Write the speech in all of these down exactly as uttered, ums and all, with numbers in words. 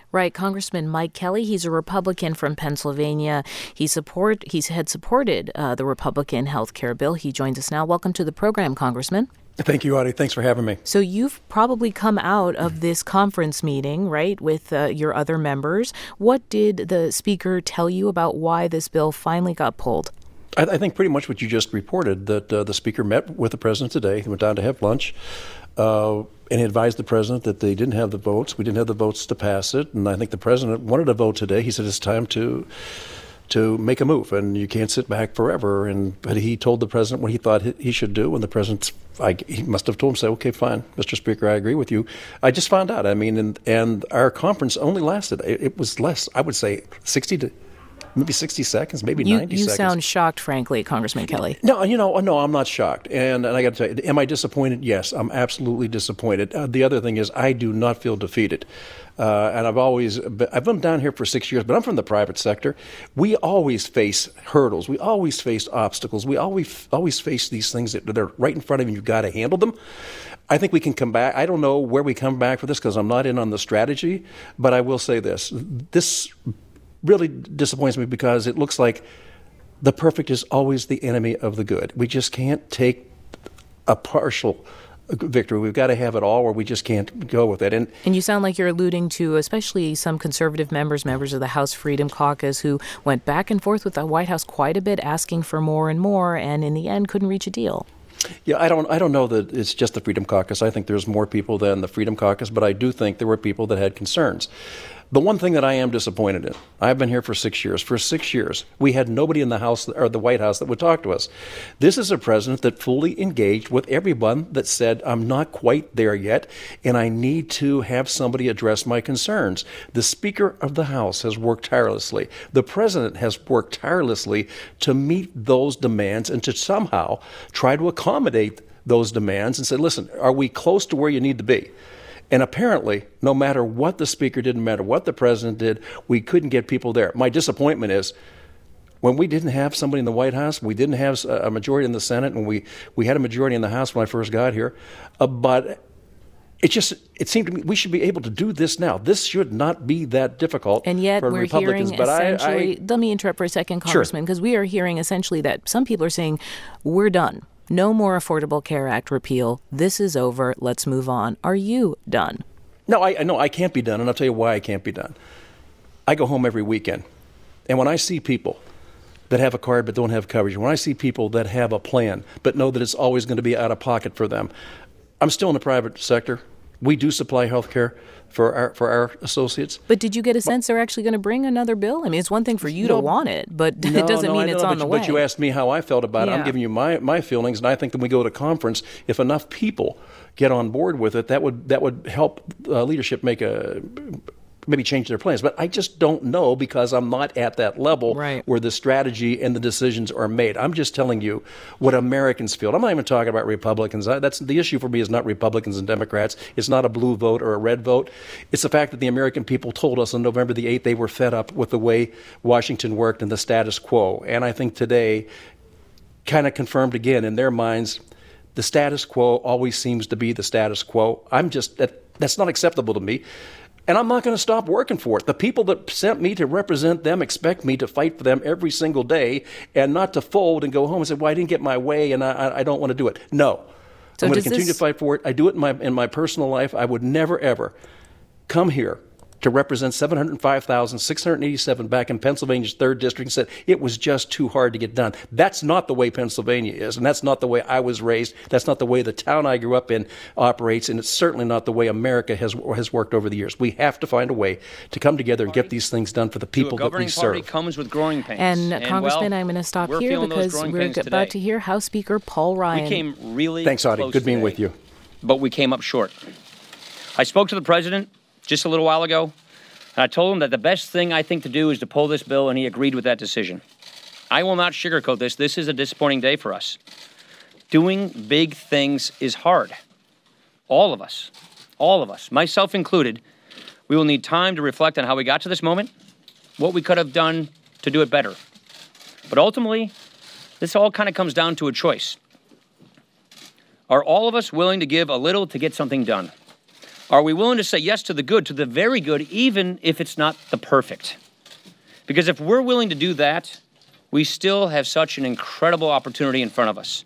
Right. Congressman Mike Kelly, he's a Republican from Pennsylvania. He support he's had supported uh, the Republican health care bill. He joins us now. Welcome to the program, Congressman. Thank you, Audie. Thanks for having me. So you've probably come out of this conference meeting, right, with uh, your other members. What did the speaker tell you about why this bill finally got pulled? I, I think pretty much what you just reported, that uh, the speaker met with the president today. He went down to have lunch. Uh, and he advised the president that they didn't have the votes. We didn't have the votes to pass it. And I think the president wanted a vote today. He said it's time to to make a move, and you can't sit back forever. And but he told the president what he thought he should do, and the president, I, he must have told him, say, okay, fine, Mister Speaker, I agree with you. I just found out. I mean, and, and our conference only lasted, it, it was less, I would say, sixty to maybe sixty seconds, maybe you, ninety you seconds. You sound shocked, frankly, Congressman Kelly. No, you know, no, I'm not shocked. And, and I got to tell you, am I disappointed? Yes, I'm absolutely disappointed. Uh, the other thing is I do not feel defeated. Uh, and I've always, I've been down here for six years, but I'm from the private sector. We always face hurdles. We always face obstacles. We always always face these things that, that are right in front of you, and you've got to handle them. I think we can come back. I don't know where we come back for this because I'm not in on the strategy, but I will say this. This really disappoints me because it looks like the perfect is always the enemy of the good. We just can't take a partial victory. We've got to have it all, or we just can't go with it. And and you sound like you're alluding to especially some conservative members, members of the House Freedom Caucus, who went back and forth with the White House quite a bit, asking for more and more, and in the end couldn't reach a deal. Yeah, I don't I don't know that it's just the Freedom Caucus. I think there's more people than the Freedom Caucus, but I do think there were people that had concerns. The one thing that I am disappointed in, I've been here for six years. For six years, we had nobody in the House or the White House that would talk to us. This is a president that fully engaged with everyone that said, I'm not quite there yet, and I need to have somebody address my concerns. The Speaker of the House has worked tirelessly. The President has worked tirelessly to meet those demands and to somehow try to accommodate those demands and say, listen, are we close to where you need to be? And apparently, no matter what the speaker did, no matter what the president did, we couldn't get people there. My disappointment is when we didn't have somebody in the White House, we didn't have a majority in the Senate, and we, we had a majority in the House when I first got here. Uh, but it just it seemed to me we should be able to do this now. This should not be that difficult and yet for we're Republicans. Hearing but essentially, I, I, let me interrupt for a second, Congressman, because sure. we are hearing essentially that some people are saying, we're done. No more Affordable Care Act repeal. This is over. Let's move on. Are you done? No, I no, I can't be done, and I'll tell you why I can't be done. I go home every weekend, and when I see people that have a card but don't have coverage, when I see people that have a plan but know that it's always going to be out of pocket for them, I'm still in the private sector. We do supply health care for our for our associates. But did you get a sense they're actually going to bring another bill? I mean, it's one thing for you no, to want it, but no, it doesn't no, mean I it's know, on but, the way. But you asked me how I felt about yeah. it. I'm giving you my, my feelings, and I think that when we go to conference, if enough people get on board with it, that would that would help uh, leadership make a maybe change their plans. But I just don't know because I'm not at that level right. where the strategy and the decisions are made. I'm just telling you what Americans feel. I'm not even talking about Republicans. I, that's the issue for me is not Republicans and Democrats. It's not a blue vote or a red vote. It's the fact that the American people told us on November the eighth they were fed up with the way Washington worked and the status quo. And I think today kind of confirmed again in their minds the status quo always seems to be the status quo. I'm just that that's not acceptable to me. And I'm not going to stop working for it. The people that sent me to represent them expect me to fight for them every single day and not to fold and go home and say, well, I didn't get my way and I, I don't want to do it. No. So I'm going to continue this... to fight for it. I do it in my in my personal life. I would never, ever come here to represent seven hundred five thousand six hundred eighty-seven back in Pennsylvania's third district and said it was just too hard to get done. That's not the way Pennsylvania is, and that's not the way I was raised. That's not the way the town I grew up in operates, and it's certainly not the way America has has worked over the years. We have to find a way to come together and get these things done for the people that we serve. A governing party comes with growing pains. And, and Congressman, well, I'm going to stop we're here because we're about today. to hear House Speaker Paul Ryan. We came really Thanks, Audie. close Good being today, with you. But we came up short. I spoke to the president just a little while ago. And I told him that the best thing I think to do is to pull this bill, and he agreed with that decision. I will not sugarcoat this. This is a disappointing day for us. Doing big things is hard. All of us, all of us, myself included, we will need time to reflect on how we got to this moment, what we could have done to do it better. But ultimately, this all kind of comes down to a choice. Are all of us willing to give a little to get something done? Are we willing to say yes to the good, to the very good, even if it's not the perfect? Because if we're willing to do that, we still have such an incredible opportunity in front of us.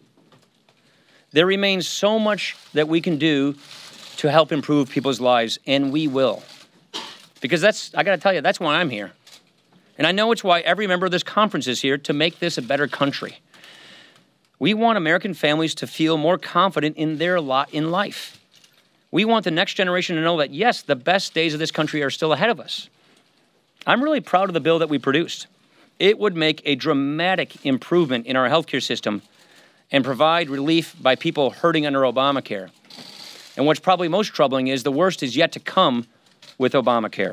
There remains so much that we can do to help improve people's lives, and we will. Because that's, I got to tell you, that's why I'm here. And I know it's why every member of this conference is here, to make this a better country. We want American families to feel more confident in their lot in life. We want the next generation to know that, yes, the best days of this country are still ahead of us. I'm really proud of the bill that we produced. It would make a dramatic improvement in our healthcare system and provide relief by people hurting under Obamacare. And what's probably most troubling is the worst is yet to come with Obamacare.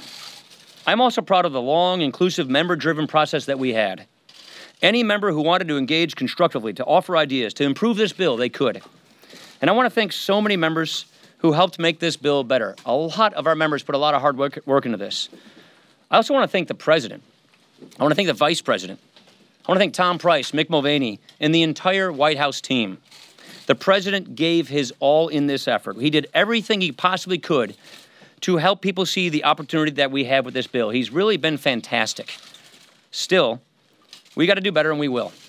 I'm also proud of the long, inclusive, member-driven process that we had. Any member who wanted to engage constructively, to offer ideas, to improve this bill, they could. And I want to thank so many members who helped make this bill better. A lot of our members put a lot of hard work, work into this. I also want to thank the president. I want to thank the vice president. I want to thank Tom Price, Mick Mulvaney, and the entire White House team. The president gave his all in this effort. He did everything he possibly could to help people see the opportunity that we have with this bill. He's really been fantastic. Still, we got to do better, and we will.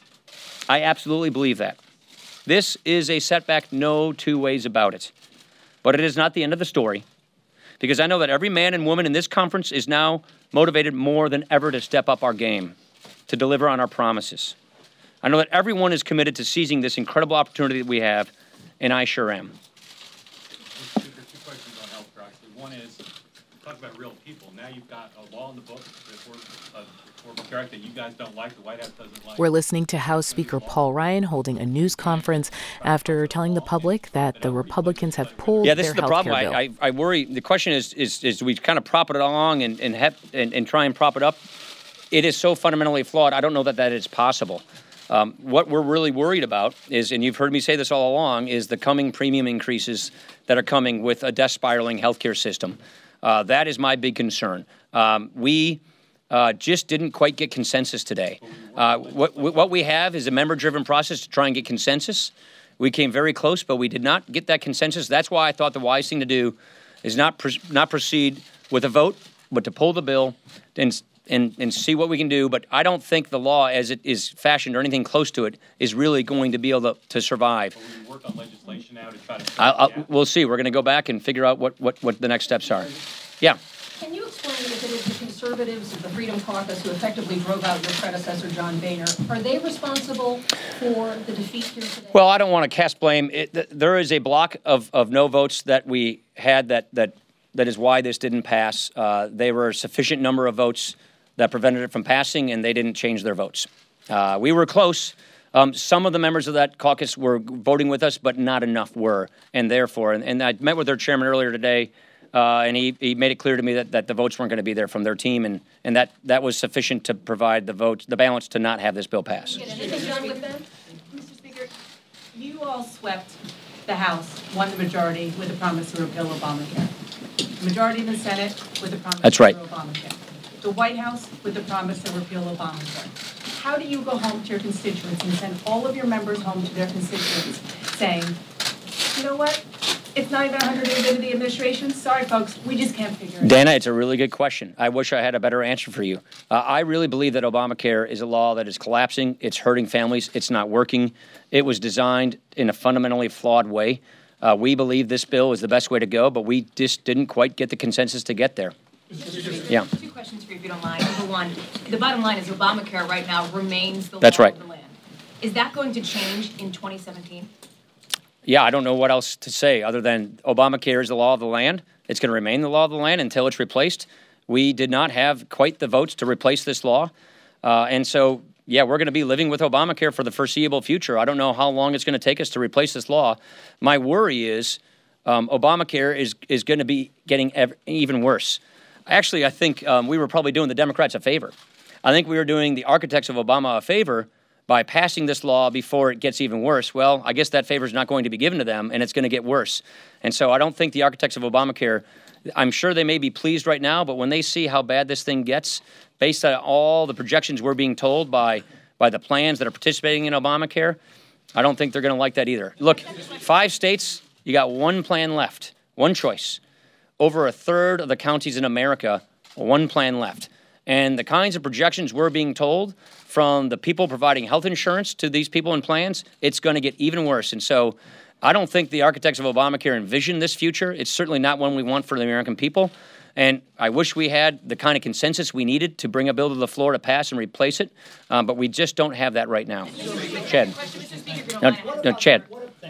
I absolutely believe that. This is a setback, no two ways about it. But it is not the end of the story, because I know that every man and woman in this conference is now motivated more than ever to step up our game, to deliver on our promises. I know that everyone is committed to seizing this incredible opportunity that we have, and I sure am. There's two questions on health care, actually. One is, talk about real people. Now you've got a law in the book, the Affordable Care Act, that you guys don't like, the White House doesn't like. We're listening to House Speaker Paul Ryan holding a news conference after telling the public that the Republicans have pulled yeah, this their is the health problem. care bill. I, I, I worry. The question is, is, is do we kind of prop it along and and, have, and and try and prop it up? It is so fundamentally flawed. I don't know that that is possible. Um, what we're really worried about is, and you've heard me say this all along, is the coming premium increases that are coming with a death spiraling healthcare system. Uh, that is my big concern. Um, we uh, just didn't quite get consensus today. Uh, what, what we have is a member-driven process to try and get consensus. We came very close, but we did not get that consensus. That's why I thought the wise thing to do is not pr- not proceed with a vote, but to pull the bill and And, and see what we can do. But I don't think the law as it is fashioned or anything close to it is really going to be able to, to survive. Will we work on legislation now to try to... I'll, I'll, we'll see. We're going to go back and figure out what, what, what the next steps are. Yeah. Can you explain if it is the conservatives of the Freedom Caucus who effectively drove out your predecessor, John Boehner, are they responsible for the defeat here today? Well, I don't want to cast blame. It, th- there is a block of, of no votes that we had that, that, that is why this didn't pass. Uh, they were a sufficient number of votes that prevented it from passing, and they didn't change their votes. Uh, we were close. Um, some of the members of that caucus were voting with us, but not enough were, and therefore, and, and I met with their chairman earlier today, uh, and he, he made it clear to me that, that the votes weren't going to be there from their team, and, and that, that was sufficient to provide the votes, the balance to not have this bill pass. Mister Speaker, you all swept the House, won the majority with a promise to repeal Obamacare. The majority in the Senate with a promise That's to right. repeal Obamacare. The White House with the promise to repeal Obamacare. How do you go home to your constituents and send all of your members home to their constituents saying, you know what, it's not even one hundred days into the administration. Sorry, folks, we just can't figure it out. Dana, it's a really good question. I wish I had a better answer for you. Uh, I really believe that Obamacare is a law that is collapsing. It's hurting families. It's not working. It was designed in a fundamentally flawed way. Uh, we believe this bill is the best way to go, but we just didn't quite get the consensus to get there. Yeah. Two questions for you, if you don't mind. Number one, the bottom line is Obamacare right now remains the That's law right. of the land. Is that going to change in twenty seventeen? Yeah, I don't know what else to say other than Obamacare is the law of the land. It's going to remain the law of the land until it's replaced. We did not have quite the votes to replace this law. Uh, and so, yeah, we're going to be living with Obamacare for the foreseeable future. I don't know how long it's going to take us to replace this law. My worry is um, Obamacare is, is going to be getting ev- even worse. Actually, I think um, we were probably doing the Democrats a favor. I think we were doing the architects of Obama a favor by passing this law before it gets even worse. Well, I guess that favor is not going to be given to them, and it's going to get worse. And so I don't think the architects of Obamacare, I'm sure they may be pleased right now, but when they see how bad this thing gets, based on all the projections we're being told by, by the plans that are participating in Obamacare, I don't think they're going to like that either. Look, five states, you got one plan left. one choice. Over a third of the counties in America, one plan left. And the kinds of projections we're being told from the people providing health insurance to these people in plans, it's going to get even worse. And so I don't think the architects of Obamacare envisioned this future. It's certainly not one we want for the American people. And I wish we had the kind of consensus we needed to bring a bill to the floor to pass and replace it, um, but we just don't have that right now. Chad. No, no, Chad.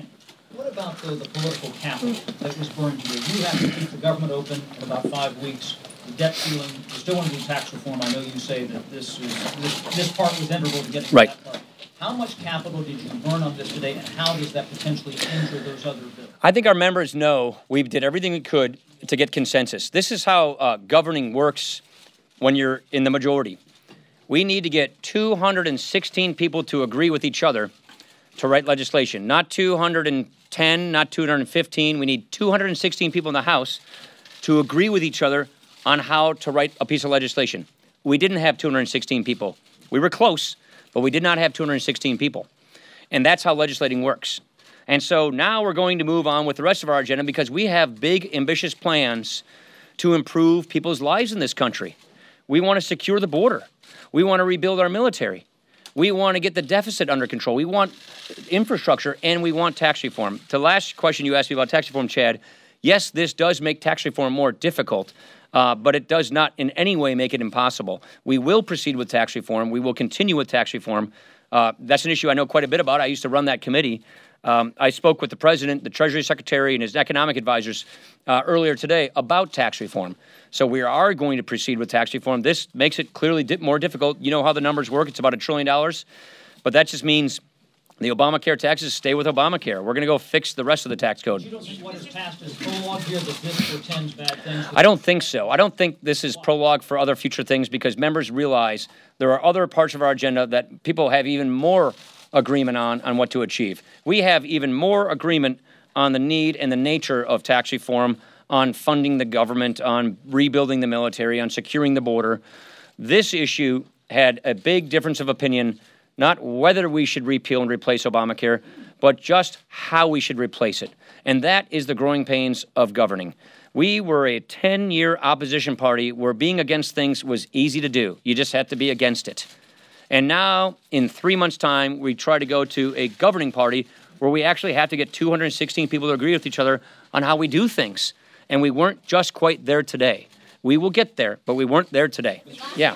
What about the, the political capital that was burned here? You have to keep the government open in about five weeks. The debt ceiling, you still want to do tax reform. I know you say that this is this, this part was integral to getting right. to that part. How much capital did you burn on this today, and how does that potentially injure those other bills? I think our members know we did everything we could to get consensus. This is how uh, governing works when you're in the majority. We need to get two hundred sixteen people to agree with each other to write legislation. Not two hundred ten, not two hundred fifteen. We need two hundred sixteen people in the House to agree with each other on how to write a piece of legislation. We didn't have two hundred sixteen people. We were close, but we did not have two hundred sixteen people. And that's how legislating works. And so now we're going to move on with the rest of our agenda because we have big, ambitious plans to improve people's lives in this country. We want to secure the border. We want to rebuild our military. We want to get the deficit under control. We want infrastructure, and we want tax reform. To the last question you asked me about tax reform, Chad, yes, this does make tax reform more difficult, uh, but it does not in any way make it impossible. We will proceed with tax reform. We will continue with tax reform. Uh, that's an issue I know quite a bit about. I used to run that committee. Um, I spoke with the president, the Treasury Secretary, and his economic advisors uh, earlier today about tax reform. So we are going to proceed with tax reform. This makes it clearly di- more difficult. You know how the numbers work. It's about a trillion dollars. But that just means the Obamacare taxes stay with Obamacare. We're going to go fix the rest of the tax code. You don't think what is passed is prologue here, that this portends bad things? I don't think so. I don't think this is prologue for other future things because members realize there are other parts of our agenda that people have even more agreement on, on what to achieve. We have even more agreement on the need and the nature of tax reform, on funding the government, on rebuilding the military, on securing the border. This issue had a big difference of opinion, not whether we should repeal and replace Obamacare, but just how we should replace it. And that is the growing pains of governing. We were a ten-year opposition party where being against things was easy to do. You just had to be against it. And now, in three months' time, we try to go to a governing party where we actually have to get two hundred sixteen people to agree with each other on how we do things. And we weren't just quite there today. We will get there, but we weren't there today. Yeah.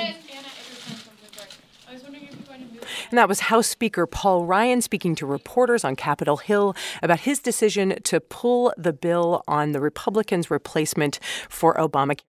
And that was House Speaker Paul Ryan speaking to reporters on Capitol Hill about his decision to pull the bill on the Republicans' replacement for Obamacare.